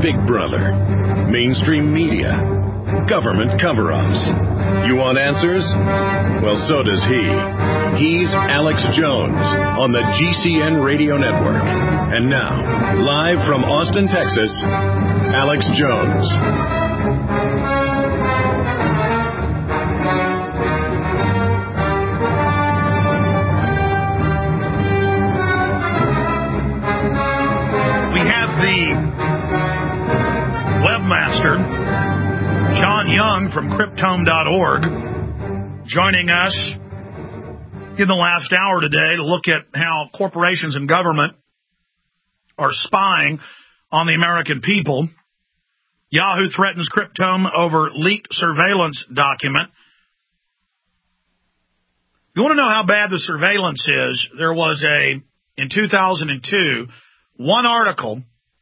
Big Brother, mainstream media, government cover-ups. You want answers? Well, so does he. He's Alex Jones on the GCN Radio Network. And now, live from Austin, Texas, Alex Jones. Webmaster John Young from Cryptome.org joining us in the last hour today to look at how corporations and government are spying on the American people. Yahoo threatens Cryptome over leaked surveillance document. You want to know how bad the surveillance is? There was in 2002, one article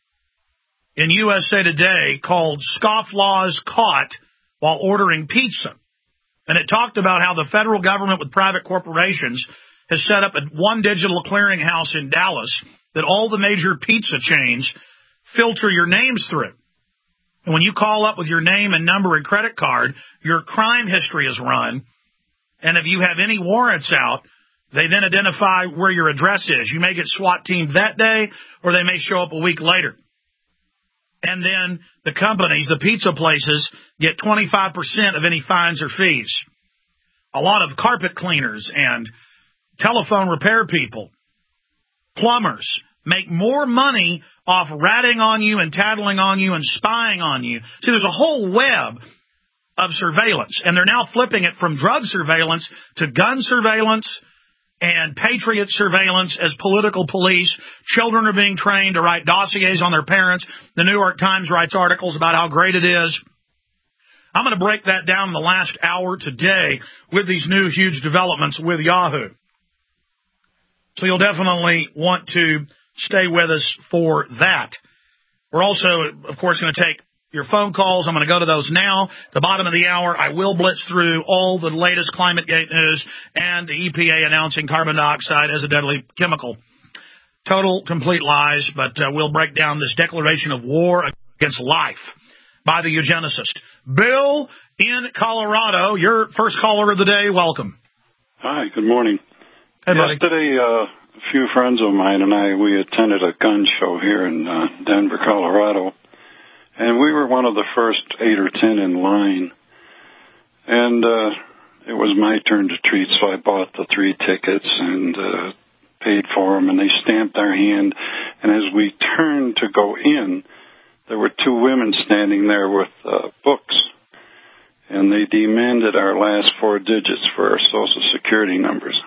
in USA Today called Scofflaws Caught While Ordering Pizza. And it talked about how the federal government with private corporations has set up one digital clearinghouse in Dallas that all the major pizza chains filter your names through. And when you call up with your name and number and credit card, your crime history is run. And if you have any warrants out, they then identify where your address is. You may get SWAT teamed that day, or they may show up a week later. And then the companies, the pizza places, get 25% of any fines or fees. A lot of carpet cleaners and telephone repair people, plumbers, make more money off ratting on you and tattling on you and spying on you. See, there's a whole web of surveillance, and they're now flipping it from drug surveillance to gun surveillance and patriot surveillance as political police. Children are being trained to write dossiers on their parents. The New York Times writes articles about how great it is. I'm going to break that down in the last hour today with these new huge developments with Yahoo. So you'll definitely want to stay with us for that. We're also, of course, going to take your phone calls. I'm going to go to those now. At the bottom of the hour, I will blitz through all the latest ClimateGate news and the EPA announcing carbon dioxide as a deadly chemical. Total, complete lies, but we'll break down this declaration of war against life by the eugenicist. Bill in Colorado, your first caller of the day. Welcome. Hi, good morning. Hey, buddy. Yesterday, a few friends of mine and we attended a gun show here in Denver, Colorado. And we were one of the first 8 or 10 in line. And it was my turn to treat, so I bought the 3 tickets and paid for them, and they stamped our hand. And as we turned to go in, there were 2 women standing there with books. And they demanded our last 4 digits for our Social Security numbers.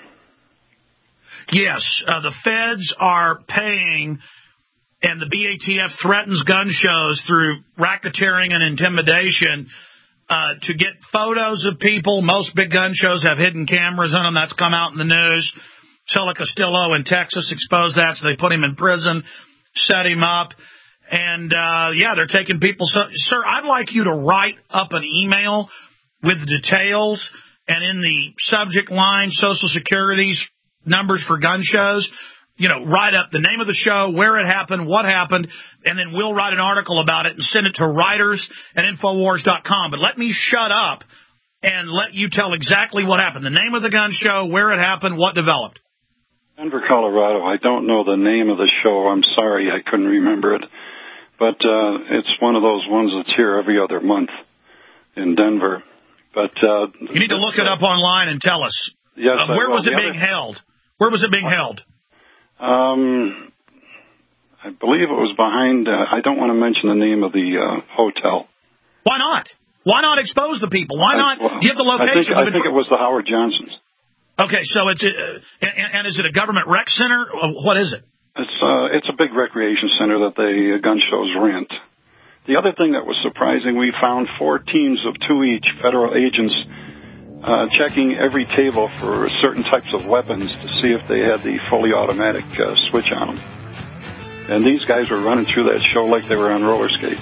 Yes, the feds are paying, and the BATF threatens gun shows through racketeering and intimidation to get photos of people. Most big gun shows have hidden cameras in them. That's come out in the news. Sella Castillo in Texas exposed that, so they put him in prison, set him up. And, they're taking people. So, sir, I'd like you to write up an email with the details, and in the subject line, Social Security's numbers for gun shows. Write up the name of the show, where it happened, what happened, and then we'll write an article about it and send it to writers at Infowars.com. But let me shut up and let you tell exactly what happened. The name of the gun show, where it happened, what developed. Denver, Colorado. I don't know the name of the show. I'm sorry, I couldn't remember it. But it's one of those ones that's here every other month in Denver. But you need to look it up online and tell us. Yes, where was it being held? Where was it being held? I believe it was behind, I don't want to mention the name of the hotel. Why not? Why not expose the people? Why not give the location? I think it was the Howard Johnsons. Okay, so it's and is it a government rec center? What is it? It's a big recreation center that the gun shows rent. The other thing that was surprising, we found 4 teams of 2 each, federal agents, checking every table for certain types of weapons to see if they had the fully automatic switch on them. And these guys were running through that show like they were on roller skates.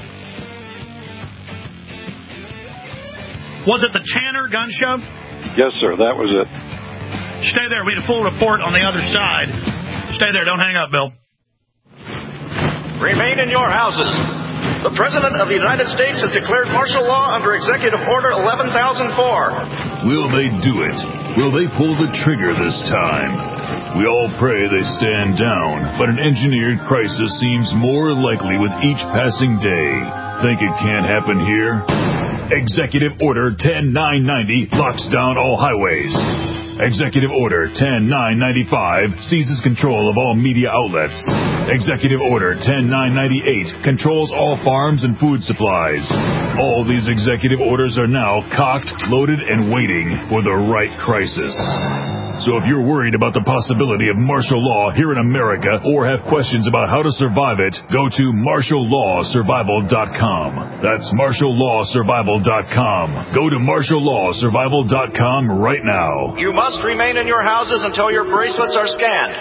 Was it the Tanner gun show? Yes, sir, that was it. Stay there. We had a full report on the other side. Stay there. Don't hang up, Bill. Remain in your houses. The President of the United States has declared martial law under Executive Order 11,004. Will they do it? Will they pull the trigger this time? We all pray they stand down, but an engineered crisis seems more likely with each passing day. Think it can't happen here? Executive Order 10990 locks down all highways. Executive Order 10995 seizes control of all media outlets. Executive Order 10998 controls all farms and food supplies. All these executive orders are now cocked, loaded, and waiting for the right crisis. So if you're worried about the possibility of martial law here in America or have questions about how to survive it, go to martiallawsurvival.com. That's martiallawsurvival.com. Go to martiallawsurvival.com right now. You must remain in your houses until your bracelets are scanned.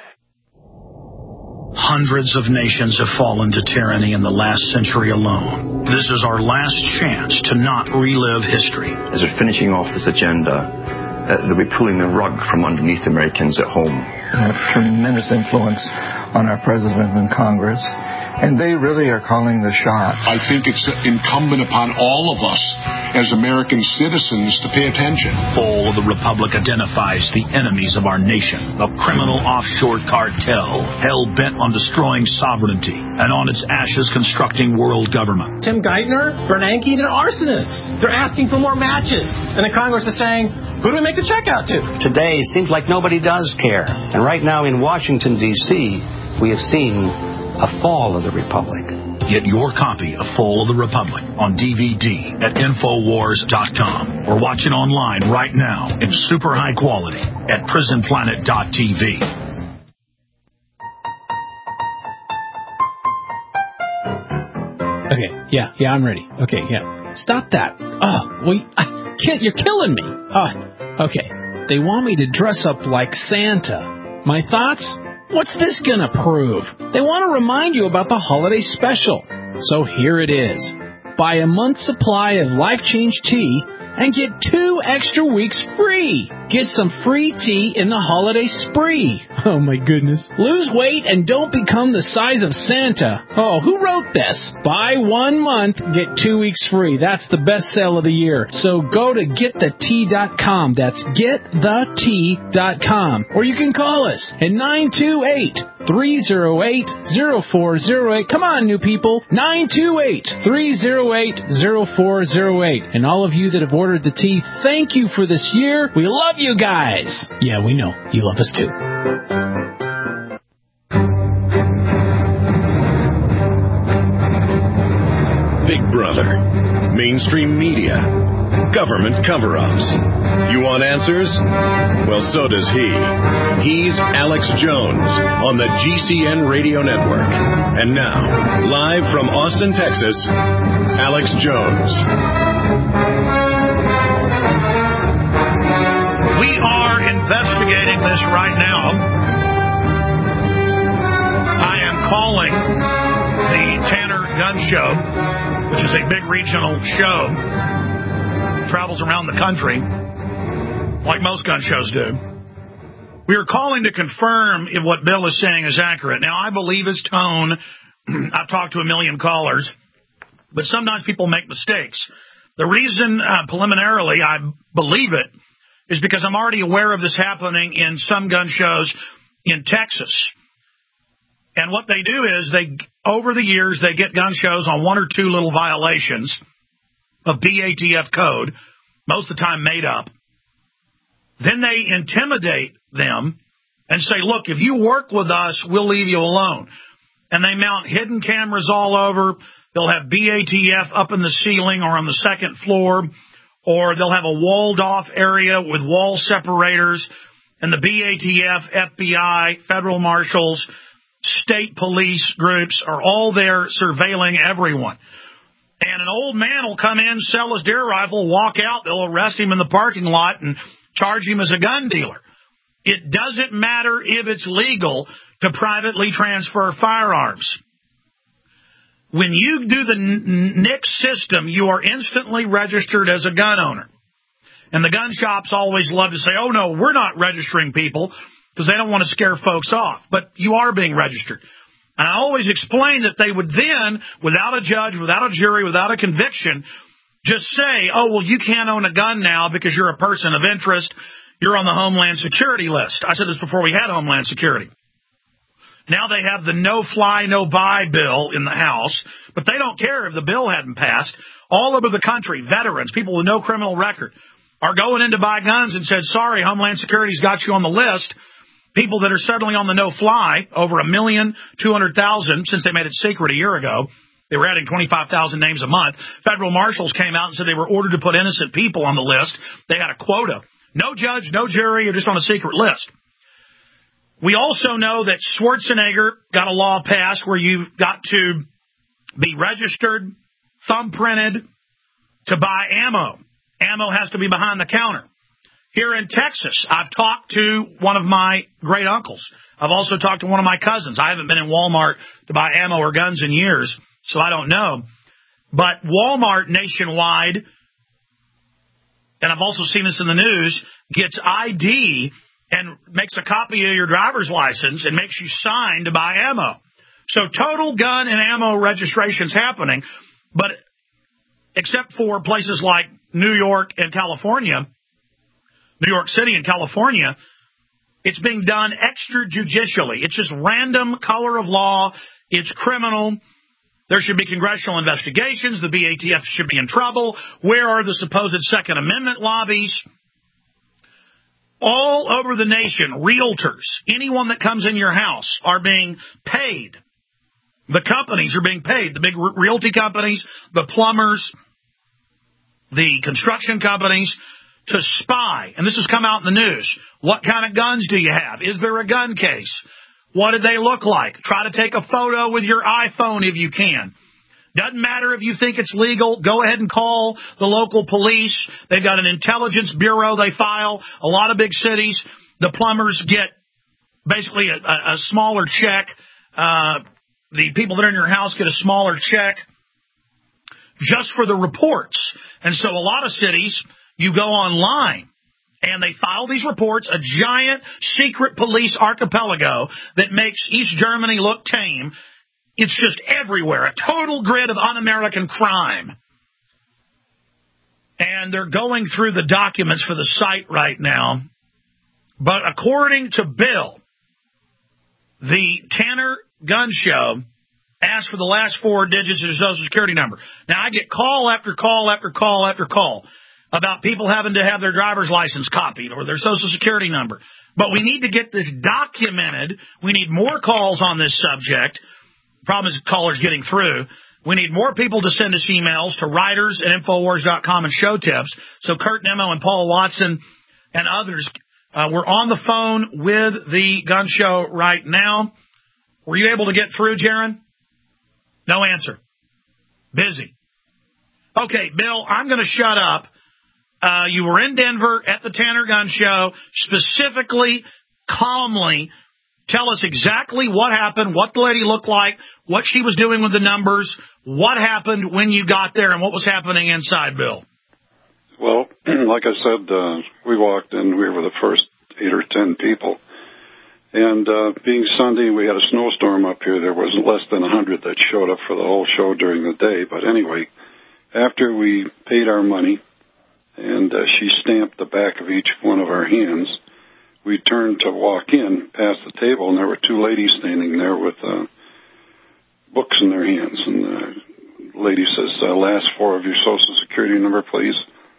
Hundreds of nations have fallen to tyranny in the last century alone. This is our last chance to not relive history. As we're finishing off this agenda, they'll be pulling the rug from underneath Americans at home. Have tremendous influence on our president and Congress, and they really are calling the shots. I think it's incumbent upon all of us as American citizens to pay attention. Fall of the Republic identifies the enemies of our nation, a criminal offshore cartel hell-bent on destroying sovereignty and on its ashes constructing world government. Tim Geithner, Bernanke, they're arsonists. They're asking for more matches. And the Congress is saying, who do we make the check out to? Today seems like nobody does care. And right now in Washington, D.C., we have seen a fall of the Republic. Get your copy of Fall of the Republic on DVD at Infowars.com or watch it online right now in super high quality at PrisonPlanet.tv. Okay, yeah, I'm ready. Okay, yeah. Stop that. Oh, well, you're killing me. Okay. They want me to dress up like Santa. My thoughts? What's this gonna prove? They want to remind you about the holiday special. So here it is. Buy a month's supply of Life Change tea and get 2 extra weeks free. Get some free tea in the holiday spree. Oh, my goodness. Lose weight and don't become the size of Santa. Oh, who wrote this? Buy 1 month, get 2 weeks free. That's the best sale of the year. So go to getthetea.com. That's getthetea.com. Or you can call us at 928-308-0408. Come on, new people. 928-308-0408. And all of you that have ordered the tea, thank you for this year. We love you guys. Yeah, we know. You love us too. Big Brother, mainstream media, government cover-ups. You want answers? Well, so does he. He's Alex Jones on the GCN Radio Network. And now, live from Austin, Texas, Alex Jones. We are investigating this right now. I am calling the Tanner Gun Show, which is a big regional show. Travels around the country, like most gun shows do. We are calling to confirm if what Bill is saying is accurate. Now, I believe his tone. I've talked to a million callers, but sometimes people make mistakes. The reason, preliminarily, I believe it is because I'm already aware of this happening in some gun shows in Texas. And what they do is over the years, they get gun shows on 1 or 2 little violations of BATF code, most of the time made up. Then they intimidate them and say, look, if you work with us, we'll leave you alone. And they mount hidden cameras all over. They'll have BATF up in the ceiling or on the second floor, or they'll have a walled-off area with wall separators, and the BATF, FBI, federal marshals, state police groups are all there surveilling everyone. And an old man will come in, sell his deer rifle, walk out, they'll arrest him in the parking lot and charge him as a gun dealer. It doesn't matter if it's legal to privately transfer firearms. When you do the NICS system, you are instantly registered as a gun owner. And the gun shops always love to say, oh, no, we're not registering people because they don't want to scare folks off. But you are being registered. And I always explained that they would then, without a judge, without a jury, without a conviction, just say, oh, well, you can't own a gun now because you're a person of interest. You're on the Homeland Security list. I said this before we had Homeland Security. Now they have the no-fly, no-buy bill in the House, but they don't care if the bill hadn't passed. All over the country, veterans, people with no criminal record, are going in to buy guns and said, sorry, Homeland Security's got you on the list. People that are suddenly on the no-fly, over 1,200,000 since they made it secret a year ago. They were adding 25,000 names a month. Federal marshals came out and said they were ordered to put innocent people on the list. They had a quota. No judge, no jury, you're just on a secret list. We also know that Schwarzenegger got a law passed where you've got to be registered, thumbprinted to buy ammo. Ammo has to be behind the counter. Here in Texas, I've talked to one of my great uncles. I've also talked to one of my cousins. I haven't been in Walmart to buy ammo or guns in years, so I don't know. But Walmart nationwide, and I've also seen this in the news, gets ID and makes a copy of your driver's license and makes you sign to buy ammo. So total gun and ammo registration's happening, but except for places like New York and California, New York City and California, it's being done extrajudicially. It's just random color of law. It's criminal. There should be congressional investigations. The BATF should be in trouble. Where are the supposed Second Amendment lobbies? All over the nation, realtors, anyone that comes in your house are being paid. The companies are being paid. The big realty companies, the plumbers, the construction companies, to spy. And this has come out in the news. What kind of guns do you have? Is there a gun case? What did they look like? Try to take a photo with your iPhone if you can. Doesn't matter if you think it's legal. Go ahead and call the local police. They've got an intelligence bureau they file. A lot of big cities, the plumbers get basically a smaller check. The people that are in your house get a smaller check just for the reports. And so a lot of cities, you go online and they file these reports, a giant secret police archipelago that makes East Germany look tame. It's just everywhere, a total grid of un-American crime. And they're going through the documents for the site right now. But according to Bill, the Tanner Gun Show asked for the last 4 digits of his Social Security number. Now, I get call after call after call after call about people having to have their driver's license copied or their Social Security number. But we need to get this documented. We need more calls on this subject. The problem is callers getting through. We need more people to send us emails to writers at Infowars.com and show tips. So Kurt Nimmo and Paul Watson and others, we're on the phone with the gun show right now. Were you able to get through, Jaron? No answer. Busy. Okay, Bill, I'm going to shut up. You were in Denver at the Tanner Gun Show, specifically, calmly, tell us exactly what happened, what the lady looked like, what she was doing with the numbers, what happened when you got there, and what was happening inside, Bill. Well, like I said, we walked in, we were the first 8 or 10 people. And being Sunday, we had a snowstorm up here. There was less than 100 that showed up for the whole show during the day. But anyway, after we paid our money, and she stamped the back of each one of our hands, we turned to walk in past the table, and there were 2 ladies standing there with books in their hands. And the lady says, last 4 of your Social Security number, please.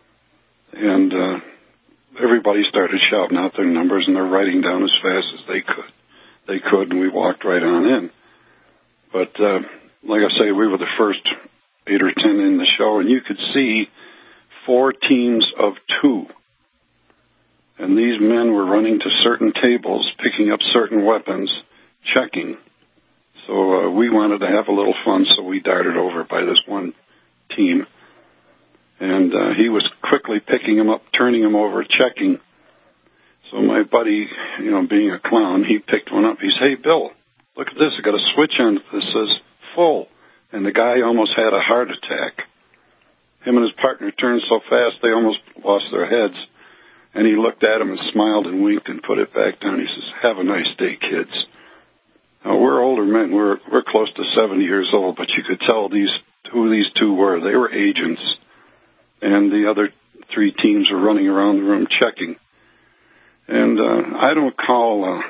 And everybody started shouting out their numbers, and they're writing down as fast as they could, and we walked right on in. But like I say, we were the first 8 or 10 in the show, and you could see 4 teams of 2. And these men were running to certain tables, picking up certain weapons, checking. So we wanted to have a little fun, so we darted over by this one team. And he was quickly picking them up, turning them over, checking. So my buddy, being a clown, he picked one up. He said, "Hey, Bill, look at this. I got a switch on it that says full." And the guy almost had a heart attack. Him and his partner turned so fast they almost lost their heads. And he looked at him and smiled and winked and put it back down. He says, "Have a nice day, kids." Now, we're older men. men. We're close to 70 years old, but you could tell who these two were. They were agents, and the other 3 teams were running around the room checking. And I don't call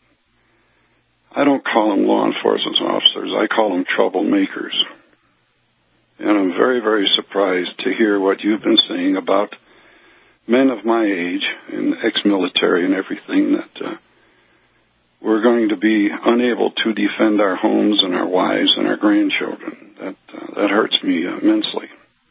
them law enforcement officers. I call them troublemakers. And I'm very, very surprised to hear what you've been saying about men of my age and ex-military and everything, that we're going to be unable to defend our homes and our wives and our grandchildren. That hurts me immensely.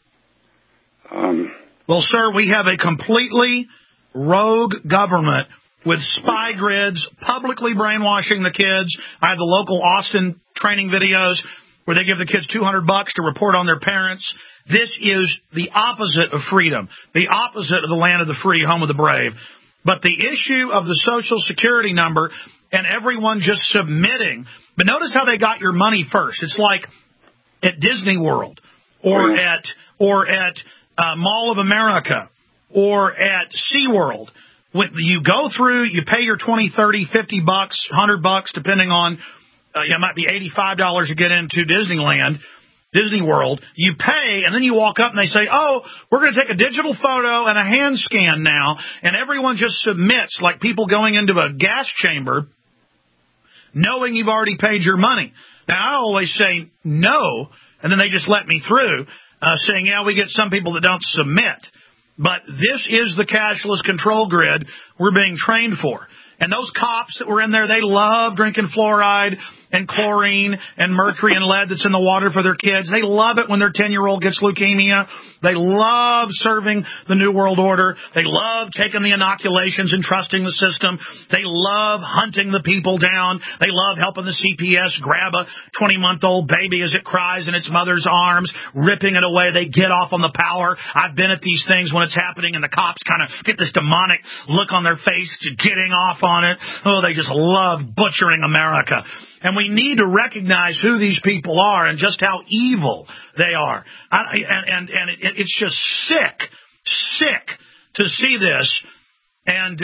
Well, sir, we have a completely rogue government with spy grids, publicly brainwashing the kids. I have the local Austin training videos where they give the kids $200 to report on their parents. This is the opposite of freedom, the opposite of the land of the free, home of the brave. But the issue of the Social Security number and everyone just submitting. But notice how they got your money first. It's like at Disney World or at Mall of America or at SeaWorld. When you go through, you pay your $20, $30, $50, $100, depending on, it might be $85 to get into Disney World. You pay, and then you walk up and they say, oh, we're going to take a digital photo and a hand scan now, and everyone just submits like people going into a gas chamber knowing you've already paid your money. Now, I always say no, and then they just let me through, saying, yeah, we get some people that don't submit. But this is the cashless control grid we're being trained for. And those cops that were in there, they love drinking fluoride and chlorine and mercury and lead that's in the water for their kids. They love it when their 10-year-old gets leukemia. They love serving the New World Order. They love taking the inoculations and trusting the system. They love hunting the people down. They love helping the CPS grab a 20-month-old baby as it cries in its mother's arms, ripping it away. They get off on the power. I've been at these things when it's happening, and the cops kind of get this demonic look on their face, getting off on it. Oh, they just love butchering America. And we need to recognize who these people are and just how evil they are. It's just sick to see this. And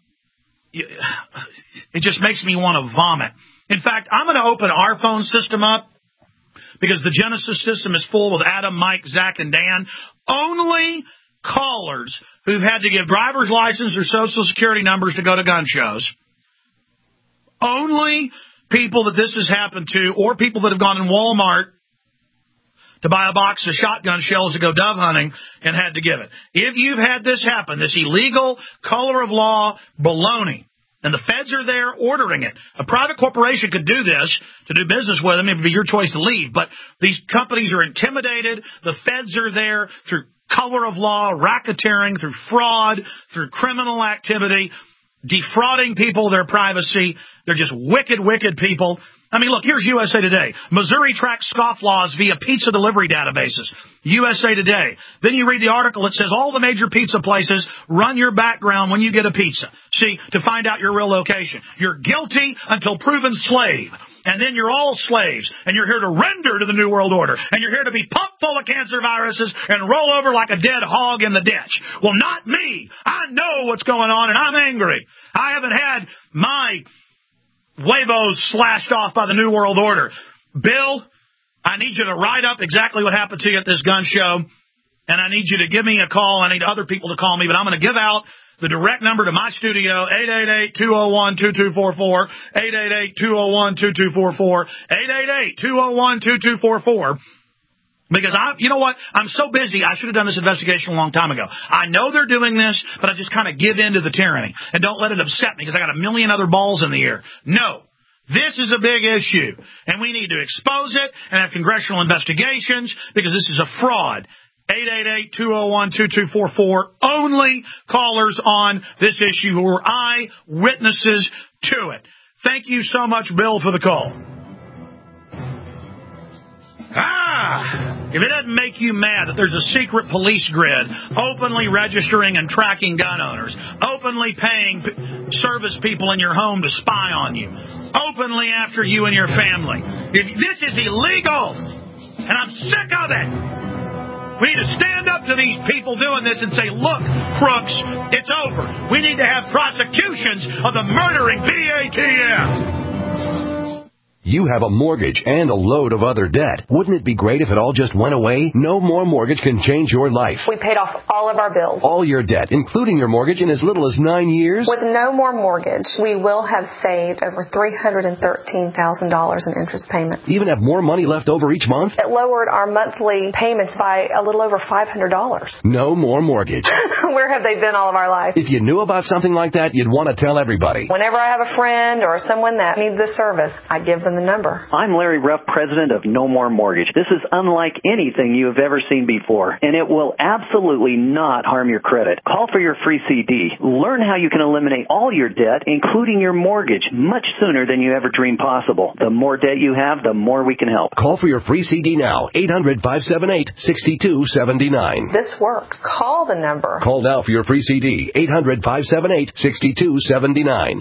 it just makes me want to vomit. In fact, I'm going to open our phone system up because the Genesis system is full with Adam, Mike, Zach, and Dan. Only callers who've had to give driver's license or Social Security numbers to go to gun shows. Only people that this has happened to, or people that have gone in Walmart to buy a box of shotgun shells to go dove hunting and had to give it. If you've had this happen, this illegal color of law baloney, and the feds are there ordering it. A private corporation could do this to do business with them. It would be your choice to leave. But these companies are intimidated. The feds are there through color of law, racketeering, through fraud, through criminal activity, defrauding people of their privacy. They're just wicked, wicked people. I mean, look, here's USA Today. Missouri tracks scofflaws via pizza delivery databases. USA Today. Then you read the article. It says all the major pizza places run your background when you get a pizza. See, to find out your real location. You're guilty until proven slave. And then you're all slaves. And you're here to render to the New World Order. And you're here to be pumped full of cancer viruses and roll over like a dead hog in the ditch. Well, not me. I know what's going on, and I'm angry. I haven't had my huevos slashed off by the New World Order. Bill, I need you to write up exactly what happened to you at this gun show, and I need you to give me a call. I need other people to call me, but I'm going to give out the direct number to my studio, 888-201-2244, 888-201-2244, 888-201-2244. Because you know what? I'm so busy, I should have done this investigation a long time ago. I know they're doing this, but I just kind of give in to the tyranny. And don't let it upset me because I got a million other balls in the air. No. This is a big issue. And we need to expose it and have congressional investigations because this is a fraud. 888-201-2244. Only callers on this issue who are eyewitnesses to it. Thank you so much, Bill, for the call. If it doesn't make you mad that there's a secret police grid openly registering and tracking gun owners, openly paying service people in your home to spy on you, openly after you and your family, this is illegal, and I'm sick of it. We need to stand up to these people doing this and say, look, crooks, it's over. We need to have prosecutions of the murdering BATF. You have a mortgage and a load of other debt. Wouldn't it be great if it all just went away? No More Mortgage can change your life. We paid off all of our bills. All your debt, including your mortgage, in as little as 9 years? With No More Mortgage, we will have saved over $313,000 in interest payments. Even have more money left over each month? It lowered our monthly payments by a little over $500. No More Mortgage. Where have they been all of our life? If you knew about something like that, you'd want to tell everybody. Whenever I have a friend or someone that needs this service, I give them the number. I'm Larry Ruff, president of No More Mortgage. This is unlike anything you have ever seen before, and it will absolutely not harm your credit. Call for your free CD. Learn how you can eliminate all your debt, including your mortgage, much sooner than you ever dreamed possible. The more debt you have, the more we can help. Call for your free CD now, 800-578-6279. This works. Call the number. Call now for your free CD, 800-578-6279.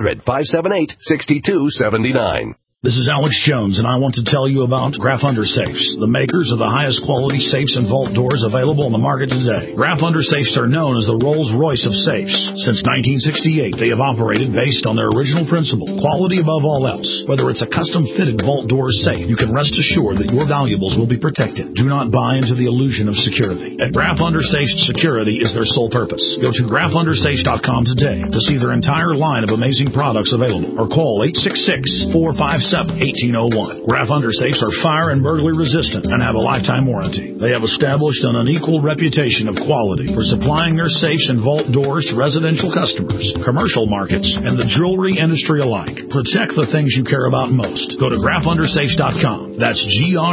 800-578-6279. This is Alex Jones, and I want to tell you about Graf Undersafes, the makers of the highest quality safes and vault doors available on the market today. Graf Undersafes are known as the Rolls-Royce of safes. Since 1968, they have operated based on their original principle, quality above all else. Whether it's a custom-fitted vault door or safe, you can rest assured that your valuables will be protected. Do not buy into the illusion of security. At Graf Undersafes, security is their sole purpose. Go to grafundersafes.com today to see their entire line of amazing products available, or call 866-457-1801. Graf Undersafes are fire and burglary resistant and have a lifetime warranty. They have established an unequaled reputation of quality for supplying their safes and vault doors to residential customers, commercial markets, and the jewelry industry alike. Protect the things you care about most. Go to grafundersafes.com. That's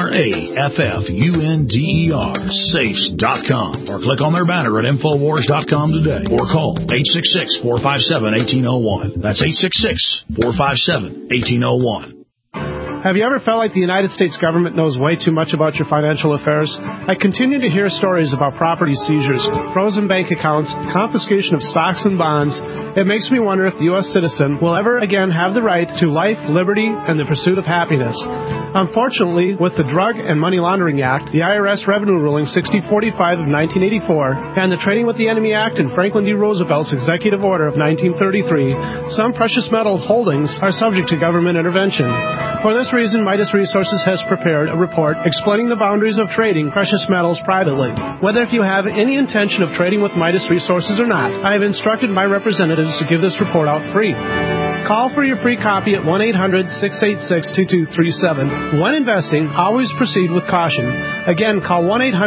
GRAFFUNDER, safes.com. Or click on their banner at Infowars.com today. Or call 866-457-1801. That's 866-457-1801. Have you ever felt like the United States government knows way too much about your financial affairs? I continue to hear stories about property seizures, frozen bank accounts, confiscation of stocks and bonds. It makes me wonder if the U.S. citizen will ever again have the right to life, liberty, and the pursuit of happiness. Unfortunately, with the Drug and Money Laundering Act, the IRS Revenue Ruling 6045 of 1984, and the Trading with the Enemy Act and Franklin D. Roosevelt's Executive Order of 1933, some precious metal holdings are subject to government intervention. For this reason, Midas Resources has prepared a report explaining the boundaries of trading precious metals privately. Whether if you have any intention of trading with Midas Resources or not, I have instructed my representatives to give this report out free. Call for your free copy at 1-800-686-2237. When investing, always proceed with caution. Again, call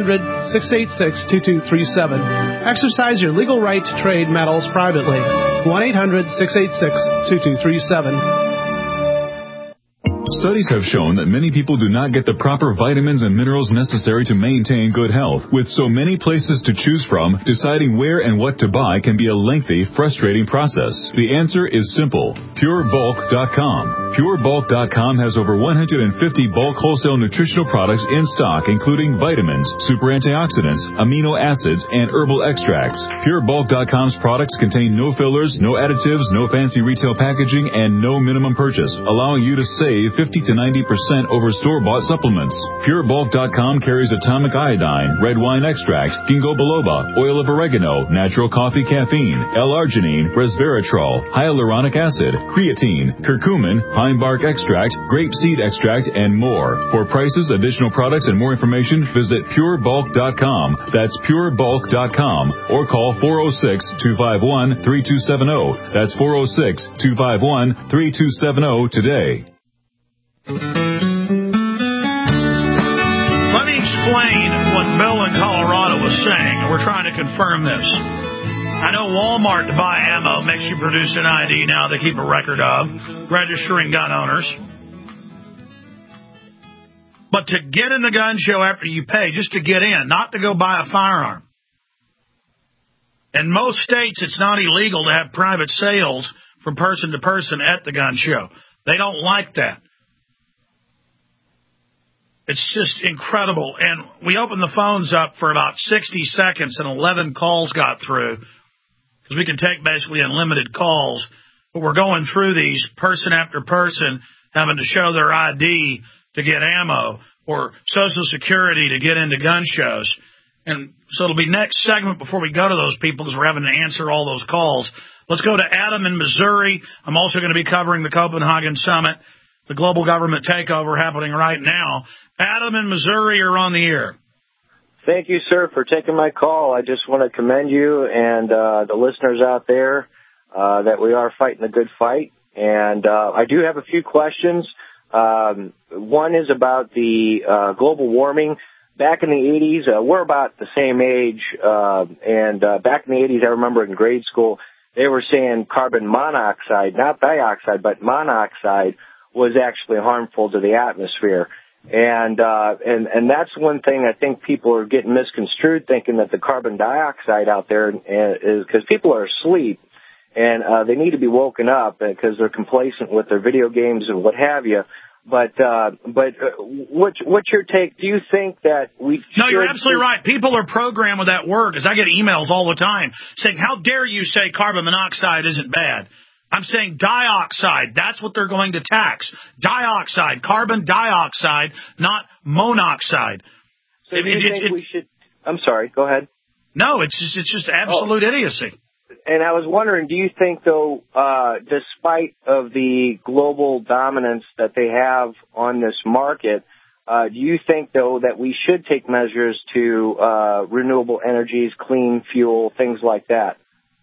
1-800-686-2237. Exercise your legal right to trade metals privately. 1-800-686-2237. Studies have shown that many people do not get the proper vitamins and minerals necessary to maintain good health. With so many places to choose from, deciding where and what to buy can be a lengthy, frustrating process. The answer is simple. PureBulk.com. PureBulk.com has over 150 bulk wholesale nutritional products in stock, including vitamins, super antioxidants, amino acids, and herbal extracts. PureBulk.com's products contain no fillers, no additives, no fancy retail packaging, and no minimum purchase, allowing you to save 50 to 90% over store-bought supplements. PureBulk.com carries atomic iodine, red wine extract, ginkgo biloba, oil of oregano, natural coffee caffeine, L-arginine, resveratrol, hyaluronic acid, creatine, curcumin, pine bark extract, grape seed extract, and more. For prices, additional products, and more information, visit PureBulk.com. That's PureBulk.com. Or call 406-251-3270. That's 406-251-3270 today. Let me explain what Bill in Colorado was saying. We're trying to confirm this. I know Walmart to buy ammo makes you produce an ID now they keep a record of, registering gun owners. But to get in the gun show after you pay, just to get in, not to go buy a firearm. In most states, it's not illegal to have private sales from person to person at the gun show. They don't like that. It's just incredible. And we opened the phones up for about 60 seconds and 11 calls got through because we can take basically unlimited calls. But we're going through these person after person having to show their ID to get ammo or Social Security to get into gun shows. And so it'll be next segment before we go to those people because we're having to answer all those calls. Let's go to Adam in Missouri. I'm also going to be covering the Copenhagen Summit. the global government takeover happening right now. Adam in Missouri, you're on the air. Thank you, sir, for taking my call. I just want to commend you and the listeners out there that we are fighting a good fight. And I do have a few questions. One is about the global warming. Back in the 80s, we're about the same age, and back in the 80s, I remember in grade school, they were saying carbon monoxide, not dioxide, but monoxide was actually harmful to the atmosphere. And that's one thing I think people are getting misconstrued, thinking that the carbon dioxide out there is because people are asleep and they need to be woken up because they're complacent with their video games and what have you. But what's your take? Do you think that we? No, you're absolutely right. People are programmed with that word because I get emails all the time saying, "How dare you say carbon monoxide isn't bad?" I'm saying dioxide. That's what they're going to tax. Dioxide, carbon dioxide, not monoxide. So do you think we should? I'm sorry. Go ahead. No, it's just absolute idiocy. And I was wondering, do you think, though, despite of the global dominance that they have on this market, do you think, though, that we should take measures to renewable energies, clean fuel, things like that?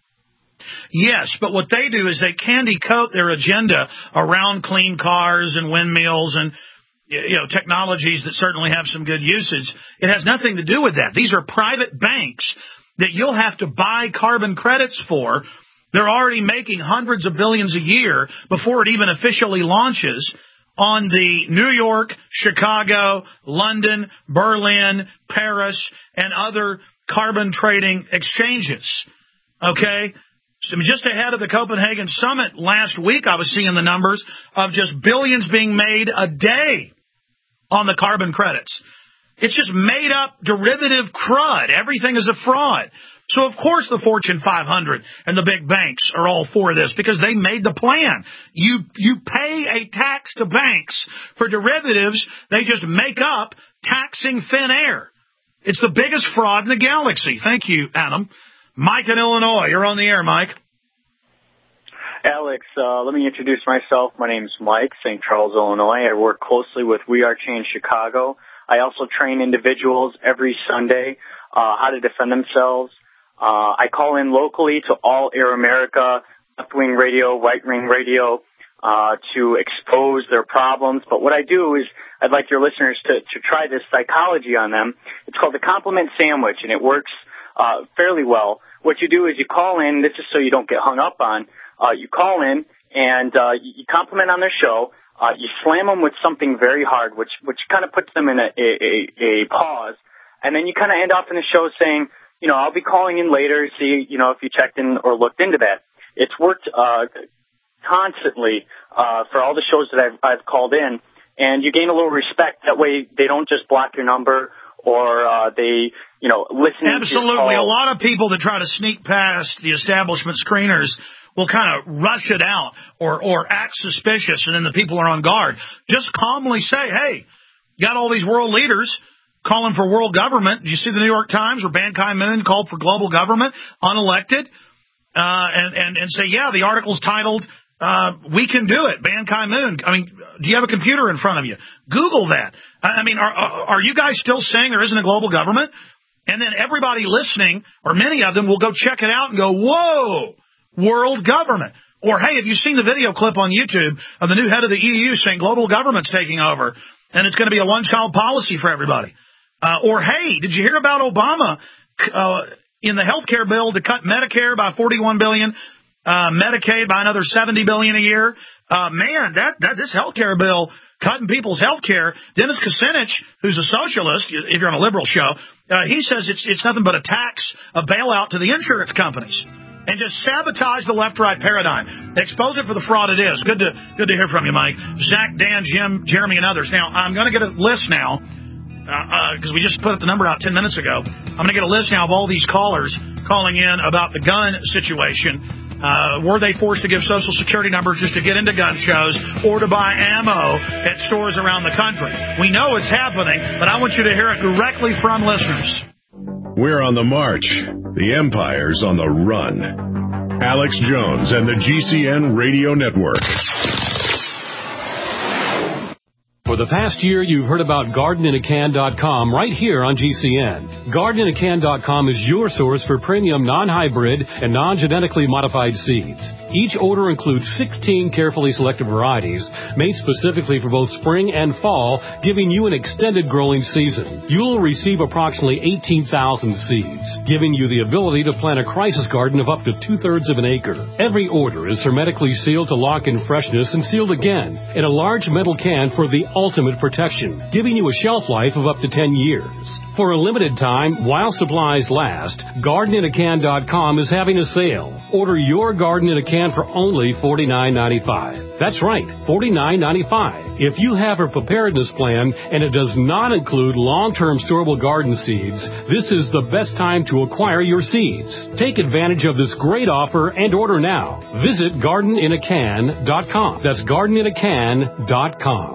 Yes, but what they do is they candy coat their agenda around clean cars and windmills and technologies that certainly have some good usage. It has nothing to do with that. These are private banks that you'll have to buy carbon credits for. They're already making hundreds of billions a year before it even officially launches on the New York, Chicago, London, Berlin, Paris, and other carbon trading exchanges. Okay? So just ahead of the Copenhagen summit last week, I was seeing the numbers of just billions being made a day on the carbon credits. It's just made up derivative crud. Everything is a fraud. So, of course, the Fortune 500 and the big banks are all for this because they made the plan. You pay a tax to banks for derivatives they just make up taxing thin air. It's the biggest fraud in the galaxy. Thank you, Adam. Mike in Illinois. You're on the air, Mike. Alex, let me introduce myself. My name is Mike, St. Charles, Illinois. I work closely with We Are Change Chicago. I also train individuals every Sunday how to defend themselves. I call in locally to All Air America, Left Wing Radio, Right Wing Radio, to expose their problems. But what I do is I'd like your listeners to try this psychology on them. It's called the compliment sandwich, and it works fairly well. What you do is you call in. This is so you don't get hung up on. You call in and you compliment on their show. You slam them with something very hard, which kind of puts them in a pause. And then you kind of end off in the show saying, I'll be calling in later, see, if you checked in or looked into that. It's worked constantly for all the shows that I've called in. And you gain a little respect. That way they don't just block your number or they, listen to Absolutely. your call. A lot of people that try to sneak past the establishment screeners will kind of rush it out or act suspicious, and then the people are on guard. Just calmly say, hey, you got all these world leaders calling for world government. Did you see the New York Times where Ban Ki-moon called for global government, unelected? And say, yeah, the article's titled, We Can Do It, Ban Ki-moon. I mean, do you have a computer in front of you? Google that. I mean, are you guys still saying there isn't a global government? And then everybody listening, or many of them, will go check it out and go, whoa, world government. Or, hey, have you seen the video clip on YouTube of the new head of the EU saying global government's taking over and it's going to be a one-child policy for everybody? Or, hey, did you hear about Obama in the health care bill to cut Medicare by $41 billion, Medicaid by another $70 billion a year? Man, this health care bill cutting people's health care. Dennis Kucinich, who's a socialist, if you're on a liberal show, he says it's nothing but a tax, a bailout to the insurance companies. And just sabotage the left-right paradigm. Expose it for the fraud it is. Good to hear from you, Mike. Zach, Dan, Jim, Jeremy, and others. Now, I'm going to get a list now, because we just put the number out 10 minutes ago. I'm going to get a list now of all these callers calling in about the gun situation. Were they forced to give Social Security numbers just to get into gun shows or to buy ammo at stores around the country? We know it's happening, but I want you to hear it directly from listeners. We're on the march. The empire's on the run. Alex Jones and the GCN Radio Network. For the past year, you've heard about GardenInACan.com right here on GCN. GardenInACan.com is your source for premium non-hybrid and non-genetically modified seeds. Each order includes 16 carefully selected varieties made specifically for both spring and fall, giving you an extended growing season. You'll receive approximately 18,000 seeds, giving you the ability to plant a crisis garden of up to 2/3 of an acre. Every order is hermetically sealed to lock in freshness and sealed again in a large metal can for the ultimate protection, giving you a shelf life of up to 10 years. For a limited time, while supplies last, GardenInACan.com is having a sale. Order your garden in a can for only $49.95. That's right, $49.95. If you have a preparedness plan and it does not include long-term storable garden seeds, this is the best time to acquire your seeds. Take advantage of this great offer and order now. Visit GardenInACan.com. That's GardenInACan.com.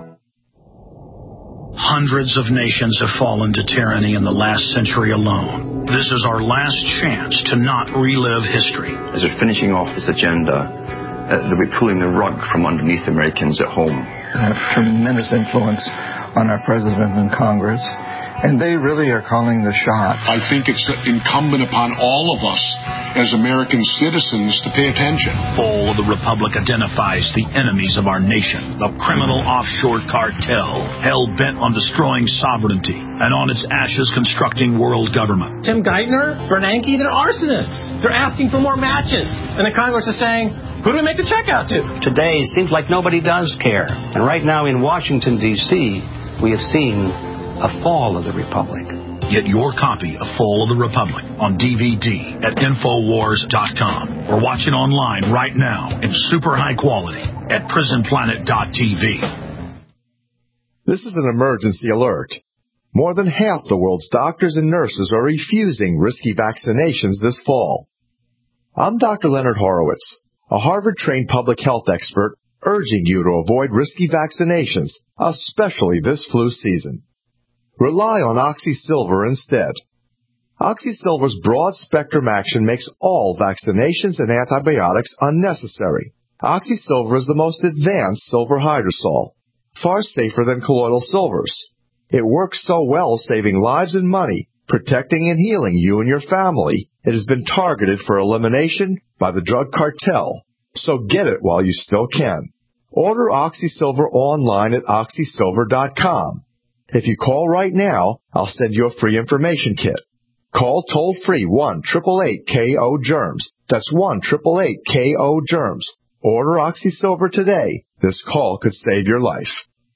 Hundreds of nations have fallen to tyranny in the last century alone. This is our last chance to not relive history. As we're finishing off this agenda, they'll be pulling the rug from underneath Americans at home. Have tremendous influence on our president and Congress, and they really are calling the shots. I think it's incumbent upon all of us as American citizens to pay attention. Fall of the Republic identifies the enemies of our nation, the criminal offshore cartel, hell-bent on destroying sovereignty, and on its ashes constructing world government. Tim Geithner, Bernanke, they're arsonists. They're asking for more matches. And the Congress is saying, who do we make the check out to? Today, it seems like nobody does care. And right now in Washington, D.C., we have seen a fall of the Republic. Get your copy of Fall of the Republic on DVD at Infowars.com or watch it online right now in super high quality at PrisonPlanet.tv. This is an emergency alert. More than half the world's doctors and nurses are refusing risky vaccinations this fall. I'm Dr. Leonard Horowitz, a Harvard-trained public health expert urging you to avoid risky vaccinations, especially this flu season. Rely on OxySilver instead. OxySilver's broad-spectrum action makes all vaccinations and antibiotics unnecessary. OxySilver is the most advanced silver hydrosol, far safer than colloidal silvers. It works so well saving lives and money, protecting and healing you and your family. It has been targeted for elimination by the drug cartel. So get it while you still can. Order OxySilver online at OxySilver.com. If you call right now, I'll send you a free information kit. Call toll-free 1-888-KO-GERMS. That's 1-888-KO-GERMS. Order OxySilver today. This call could save your life.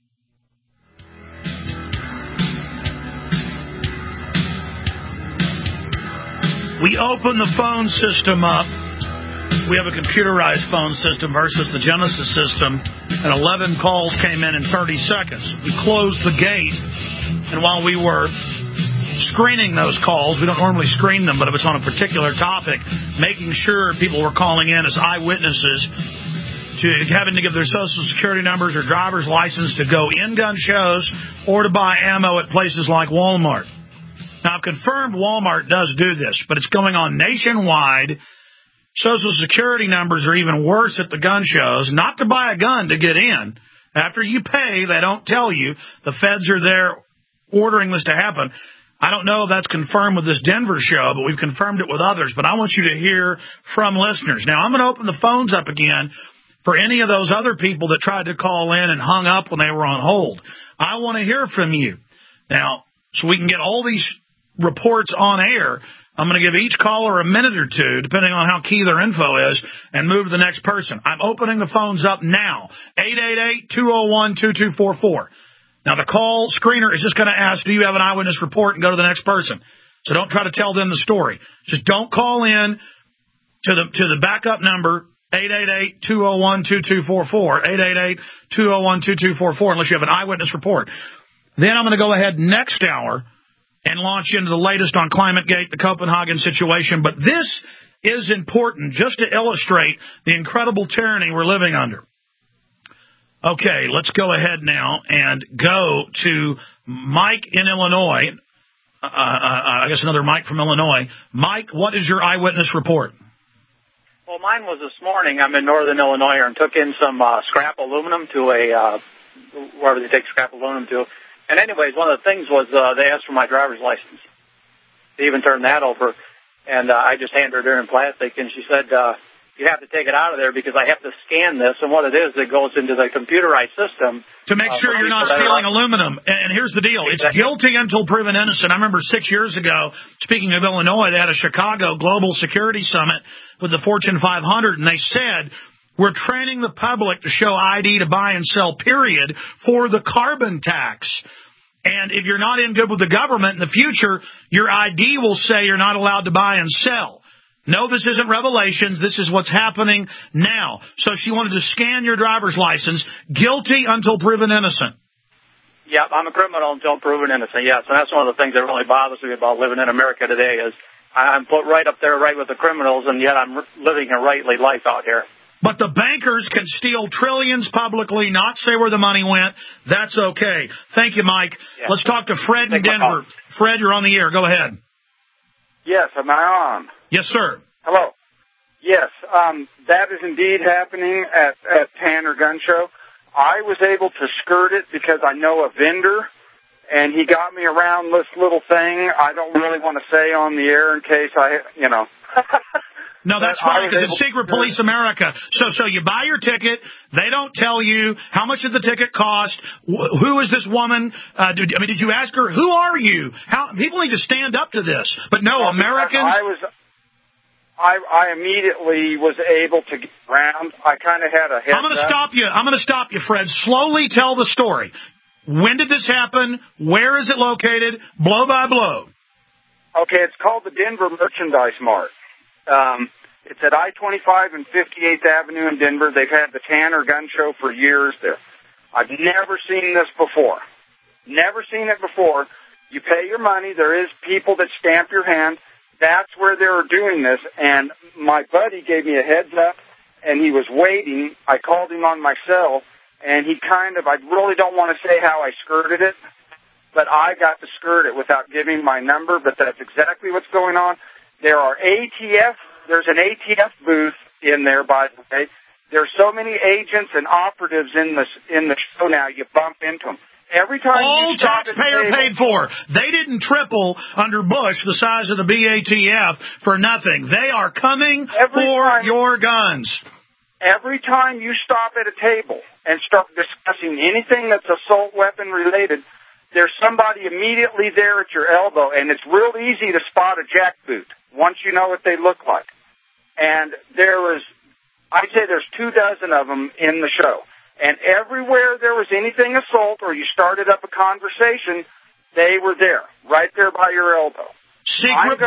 We open the phone system up. We have a computerized phone system versus the Genesis system, and 11 calls came in 30 seconds. We closed the gate, and while we were screening those calls, we don't normally screen them, but if it's on a particular topic, making sure people were calling in as eyewitnesses to having to give their social security numbers or driver's license to go in gun shows or to buy ammo at places like Walmart. Now, I've confirmed Walmart does do this, but it's going on nationwide. Social security numbers are even worse at the gun shows. Not to buy a gun to get in. After you pay, they don't tell you. The feds are there ordering this to happen. I don't know if that's confirmed with this Denver show, but we've confirmed it with others. But I want you to hear from listeners. Now, I'm going to open the phones up again for any of those other people that tried to call in and hung up when they were on hold. I want to hear from you. Now, so we can get all these reports on air, I'm going to give each caller a minute or two, depending on how key their info is, and move to the next person. I'm opening the phones up now, 888-201-2244. Now, the call screener is just going to ask, do you have an eyewitness report, and go to the next person. So don't try to tell them the story. Just don't call in to the backup number, 888-201-2244, 888-201-2244, unless you have an eyewitness report. Then I'm going to go ahead next hour and launch into the latest on ClimateGate, the Copenhagen situation. But this is important just to illustrate the incredible tyranny we're living under. Okay, let's go ahead now and go to Mike in Illinois. I guess another Mike from Illinois. Mike, what is your eyewitness report? Well, mine was this morning. I'm in northern Illinois and took in some scrap aluminum to a wherever they take scrap aluminum to. And anyways, one of the things was they asked for my driver's license. They even turned that over, and I just handed her there in plastic, and she said, you have to take it out of there because I have to scan this, and what it is, it goes into the computerized system. To make sure you're not stealing aluminum. And here's the deal. It's guilty until proven innocent. I remember 6 years ago, speaking of Illinois, they had a Chicago Global Security Summit with the Fortune 500, and they said, we're training the public to show ID to buy and sell, period, for the carbon tax. And if you're not in good with the government in the future, your ID will say you're not allowed to buy and sell. No, this isn't revelations. This is what's happening now. So she wanted to scan your driver's license, guilty until proven innocent. Yeah, I'm a criminal until proven innocent, yes. And that's one of the things that really bothers me about living in America today is I'm put right up there right with the criminals, and yet I'm living a rightly life out here. But the bankers can steal trillions publicly, not say where the money went. That's okay. Thank you, Mike. Yeah. Let's talk to Fred in Denver. Fred, you're on the air. Go ahead. Yes, am I on? Yes, sir. Hello. Yes, that is indeed happening at Tanner Gun Show. I was able to skirt it because I know a vendor, and he got me around this little thing I don't really want to say on the air in case No, that's fine, because it's Secret Police America. So you buy your ticket. They don't tell you how much did the ticket cost. Who is this woman? Did you ask her, who are you? People need to stand up to this. But no, Americans... I immediately was able to get around. I kind of had a heads up. I'm going to stop you, Fred. Slowly tell the story. When did this happen? Where is it located? Blow by blow. Okay, it's called the Denver Merchandise Mart. It's at I-25 and 58th Avenue in Denver. They've had the Tanner Gun Show for years there. I've never seen this before. Never seen it before. You pay your money. There is people that stamp your hand. That's where they were doing this. And my buddy gave me a heads up, and he was waiting. I called him on my cell, and I really don't want to say how I skirted it, but I got to skirt it without giving my number, but that's exactly what's going on. There's an ATF booth in there, by the way. There's so many agents and operatives in the show now, you bump into them. Every time all taxpayer paid for. They didn't triple under Bush the size of the BATF for nothing. They are coming for your guns. Every time you stop at a table and start discussing anything that's assault weapon related, there's somebody immediately there at your elbow, and it's real easy to spot a jackboot once you know what they look like. And I'd say there's 24 of them in the show. And everywhere there was anything assault or you started up a conversation, they were there, right there by your elbow. Secret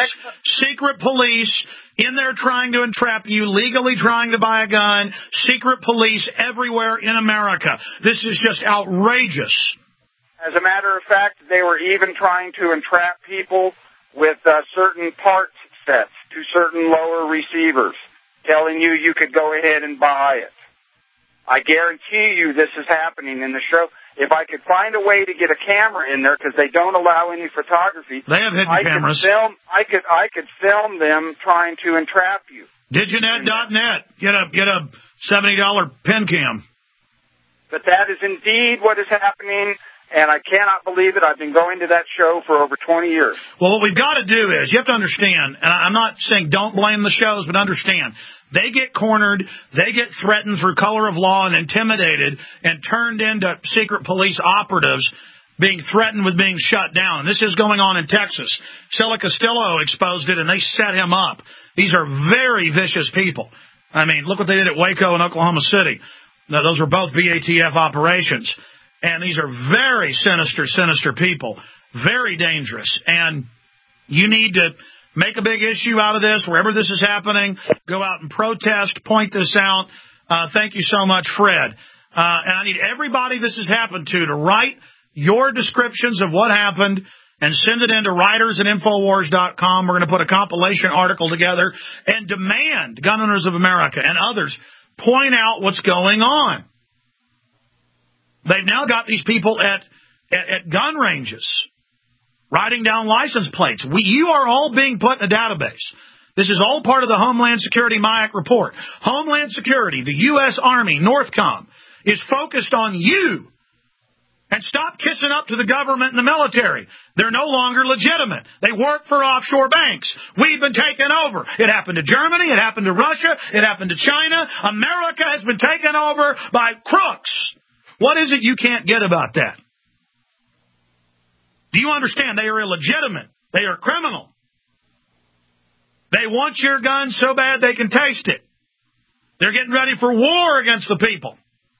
police in there trying to entrap you, legally trying to buy a gun, secret police everywhere in America. This is just outrageous. As a matter of fact, they were even trying to entrap people with certain parts sets to certain lower receivers, telling you could go ahead and buy it. I guarantee you this is happening in the show. If I could find a way to get a camera in there, because they don't allow any photography, they have hidden cameras. I could film them trying to entrap you. Diginet.net. Get a $70 pen cam. But that is indeed what is happening. And I cannot believe it. I've been going to that show for over 20 years. Well, what we've got to do is, you have to understand, and I'm not saying don't blame the shows, but understand, they get cornered, they get threatened through color of law and intimidated and turned into secret police operatives being threatened with being shut down. And this is going on in Texas. Sela Castillo exposed it, and they set him up. These are very vicious people. I mean, look what they did at Waco and Oklahoma City. Now, those were both BATF operations. And these are very sinister people, very dangerous. And you need to make a big issue out of this. Wherever this is happening, go out and protest, point this out. Thank you so much, Fred. And I need everybody this has happened to write your descriptions of what happened and send it in to writers@Infowars.com. We're going to put a compilation article together and demand Gun Owners of America and others point out what's going on. They've now got these people at gun ranges writing down license plates. You are all being put in a database. This is all part of the Homeland Security MIAC report. Homeland Security, the U.S. Army, Northcom, is focused on you. And stop kissing up to the government and the military. They're no longer legitimate. They work for offshore banks. We've been taken over. It happened to Germany. It happened to Russia. It happened to China. America has been taken over by crooks. What is it you can't get about that? Do you understand? They are illegitimate. They are criminal. They want your gun so bad they can taste it. They're getting ready for war against the people.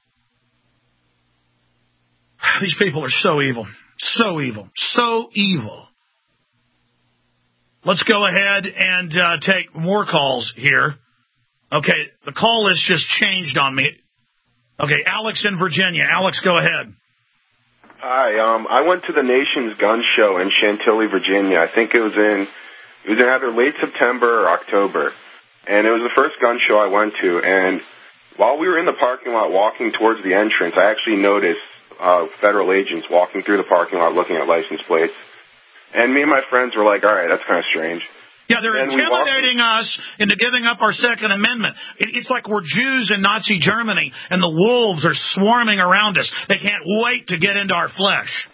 These people are so evil. So evil. So evil. Let's go ahead and take more calls here. Okay, the call list just changed on me. Okay, Alex in Virginia. Alex, go ahead. Hi, I went to the Nation's Gun Show in Chantilly, Virginia. I think it was in either late September or October. And it was the first gun show I went to. And while we were in the parking lot walking towards the entrance, I actually noticed federal agents walking through the parking lot looking at license plates. And me and my friends were like, all right, that's kind of strange. Yeah, they're intimidating us into giving up our Second Amendment. It's like we're Jews in Nazi Germany, and the wolves are swarming around us. They can't wait to get into our flesh.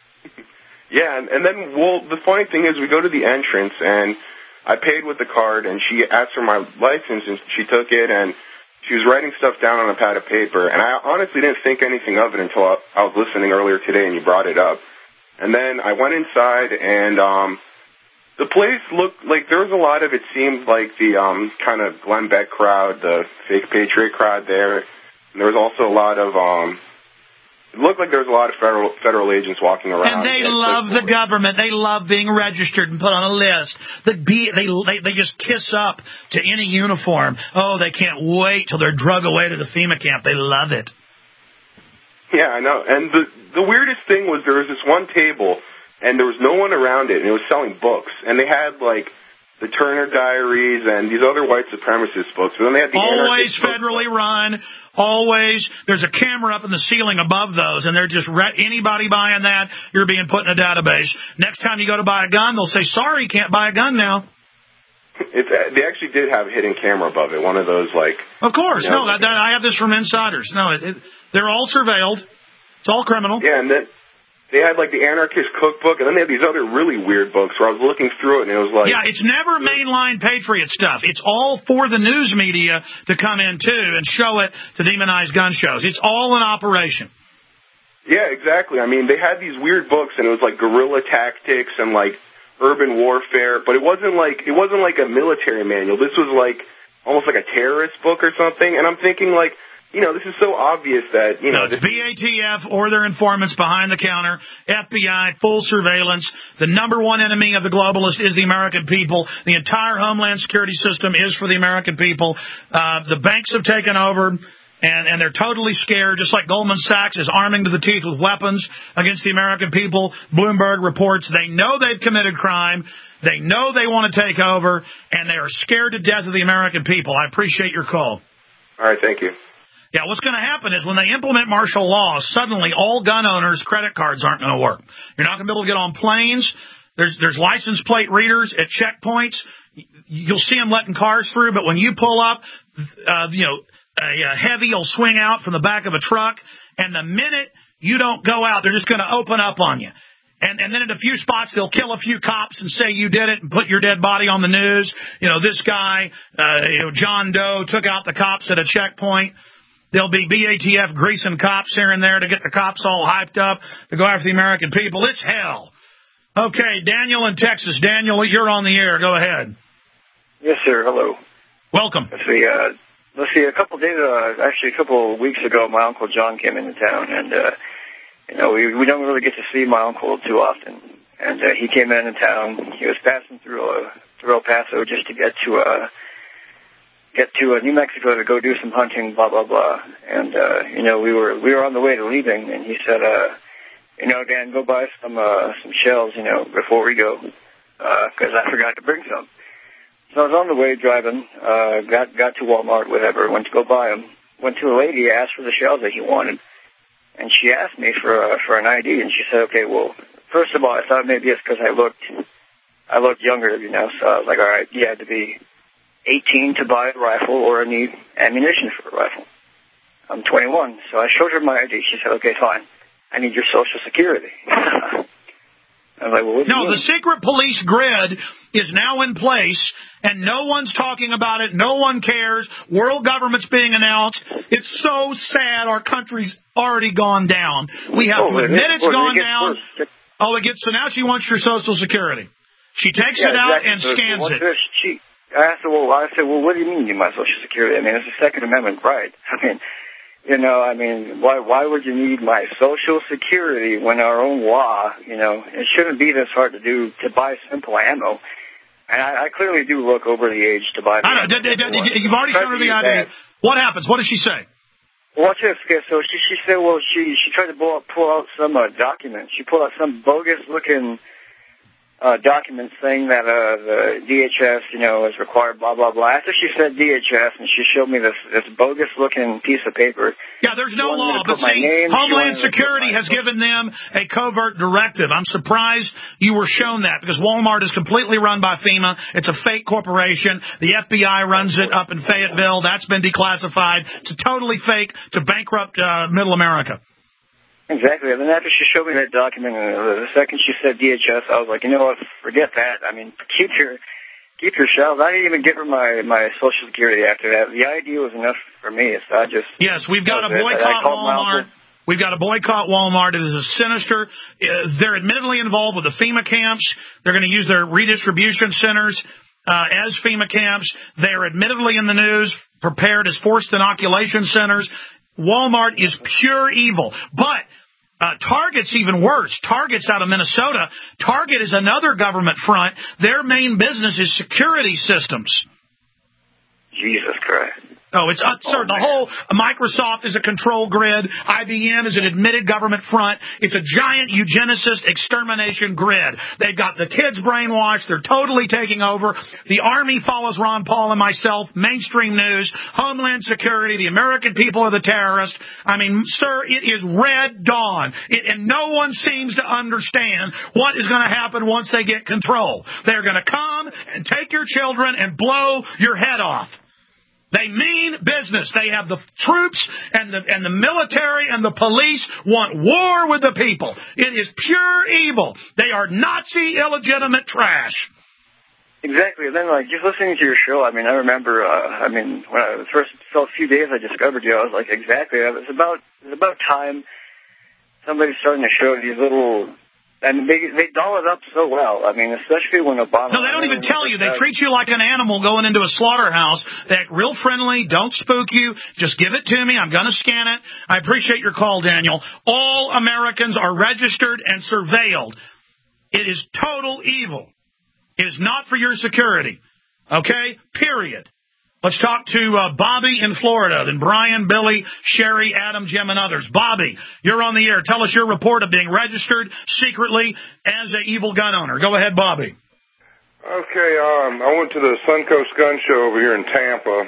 Yeah, and then, the funny thing is we go to the entrance, and I paid with the card, and she asked for my license, and she took it, and she was writing stuff down on a pad of paper, and I honestly didn't think anything of it until I was listening earlier today, and you brought it up. And then I went inside, and the place looked like there was a lot of, it seemed like the kind of Glenn Beck crowd, the fake patriot crowd there. And there was also a lot of, it looked like there was a lot of federal agents walking around. And they love the government. They love being registered and put on a list. They just kiss up to any uniform. Oh, they can't wait till they're drug away to the FEMA camp. They love it. Yeah, I know. And the weirdest thing was there was this one table, and there was no one around it, and it was selling books. And they had, like, the Turner Diaries and these other white supremacist books. But then they had the always federally run. Always. There's a camera up in the ceiling above those, and they're just anybody buying that, you're being put in a database. Next time you go to buy a gun, they'll say, sorry, you can't buy a gun now. They actually did have a hidden camera above it, one of those, like... Of course. You know, I have this from insiders. No, they're all surveilled. It's all criminal. Yeah, and then they had, like, the Anarchist Cookbook, and then they had these other really weird books where I was looking through it, and it was like... Yeah, it's never mainline patriot stuff. It's all for the news media to come in, too, and show it to demonize gun shows. It's all an operation. Yeah, exactly. I mean, they had these weird books, and it was, like, guerrilla tactics and, like, urban warfare, but it wasn't like a military manual. This was, like, almost like a terrorist book or something, and I'm thinking, like... You know, this is so obvious that, you know... No, it's BATF or their informants behind the counter, FBI, full surveillance. The number one enemy of the globalist is the American people. The entire Homeland Security system is for the American people. The banks have taken over, and they're totally scared, just like Goldman Sachs is arming to the teeth with weapons against the American people. Bloomberg reports they know they've committed crime. They know they want to take over, and they are scared to death of the American people. I appreciate your call. All right, thank you. Yeah, what's going to happen is when they implement martial law, suddenly all gun owners' credit cards aren't going to work. You're not going to be able to get on planes. There's license plate readers at checkpoints. You'll see them letting cars through, but when you pull up, a heavy will swing out from the back of a truck, and the minute you don't go out, they're just going to open up on you. And then in a few spots, they'll kill a few cops and say you did it and put your dead body on the news. You know, this guy, John Doe, took out the cops at a checkpoint. There'll be BATF greasing cops here and there to get the cops all hyped up to go after the American people. It's hell. Okay, Daniel in Texas. Daniel, you're on the air. Go ahead. Yes, sir. Hello. Welcome. Let's see. A couple of weeks ago, my Uncle John came into town, and we don't really get to see my uncle too often. And he came into town. He was passing through El Paso just to get to New Mexico to go do some hunting, blah, blah, blah. And, we were on the way to leaving, and he said, Dan, go buy some shells, before we go, because I forgot to bring some. So I was on the way driving, got to Walmart, whatever, went to go buy them, went to a lady, asked for the shells that he wanted, and she asked me for an ID, and she said, okay, well, first of all, I thought maybe it's because I looked younger, so I was like, all right, you had to be 18 to buy a rifle or need ammunition for a rifle. I'm 21. So I showed her my ID. She said, okay, fine. I need your Social Security. I was like, well, what do you mean? The secret police grid is now in place, and no one's talking about it. No one cares. World government's being announced. It's so sad. Our country's already gone down. We have to admit it's gone down. So now she wants your Social Security. She takes it out and scans it. I said, well, what do you mean you need my Social Security? I mean, it's a Second Amendment right. I mean, why would you need my Social Security when our own law, it shouldn't be this hard to buy simple ammo. And I clearly do look over the age to buy. I know. You've already shown her the ID. What happens? What does she say? Watch this. So she said, well, she tried to pull out some document. She pulled out some bogus-looking document saying that the DHS, is required, blah, blah, blah. After she said DHS, and she showed me this bogus-looking piece of paper. Yeah, there's no law, but see, Homeland Security has given them a covert directive. I'm surprised you were shown that, because Walmart is completely run by FEMA. It's a fake corporation. The FBI runs it up in Fayetteville. That's been declassified. It's totally fake to bankrupt Middle America. Exactly. And then after she showed me that document, the second she said DHS, I was like, you know what, forget that. I mean, keep your shelves. I didn't even give her my Social Security after that. The ID was enough for me. So Yes, we've got to boycott Walmart. We've got to boycott Walmart. It is a sinister. They're admittedly involved with the FEMA camps. They're going to use their redistribution centers as FEMA camps. They are admittedly in the news, prepared as forced inoculation centers. Walmart is pure evil. But Target's even worse. Target's out of Minnesota. Target is another government front. Their main business is security systems. Jesus Christ. Oh, it's absurd. The whole Microsoft is a control grid. IBM is an admitted government front. It's a giant eugenicist extermination grid. They've got the kids brainwashed. They're totally taking over. The Army follows Ron Paul and myself. Mainstream news, Homeland Security, the American people are the terrorists. I mean, sir, it is Red Dawn. And no one seems to understand what is going to happen once they get control. They're going to come and take your children and blow your head off. They mean business. They have the troops and the military and the police want war with the people. It is pure evil. They are Nazi illegitimate trash. Exactly. And then, just listening to your show, I remember, when I first felt a few days I discovered you, I was like, exactly. It's about time somebody's starting to show these little. And they doll it up so well. Especially when Obama... No, they don't even tell you. They treat you like an animal going into a slaughterhouse. They act real friendly. Don't spook you. Just give it to me. I'm going to scan it. I appreciate your call, Daniel. All Americans are registered and surveilled. It is total evil. It is not for your security. Okay? Period. Let's talk to Bobby in Florida, then Brian, Billy, Sherry, Adam, Jim, and others. Bobby, you're on the air. Tell us your report of being registered secretly as an evil gun owner. Go ahead, Bobby. Okay, I went to the Suncoast Gun Show over here in Tampa.